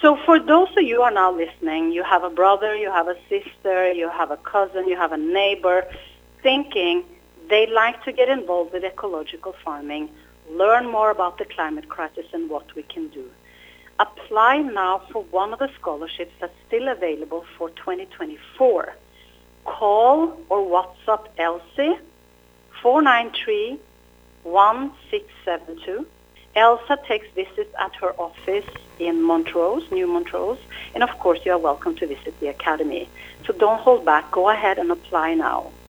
So for those of you who are now listening, you have a brother, you have a sister, you have a cousin, you have a neighbor thinking they like to get involved with ecological farming, learn more about the climate crisis and what we can do. Apply now for one of the scholarships that's still available for 2024. Call or WhatsApp Elsie 493-1672. Elsa takes visits at her office in Montrose, New Montrose, and of course you are welcome to visit the Academy. So don't hold back. Go ahead and apply now.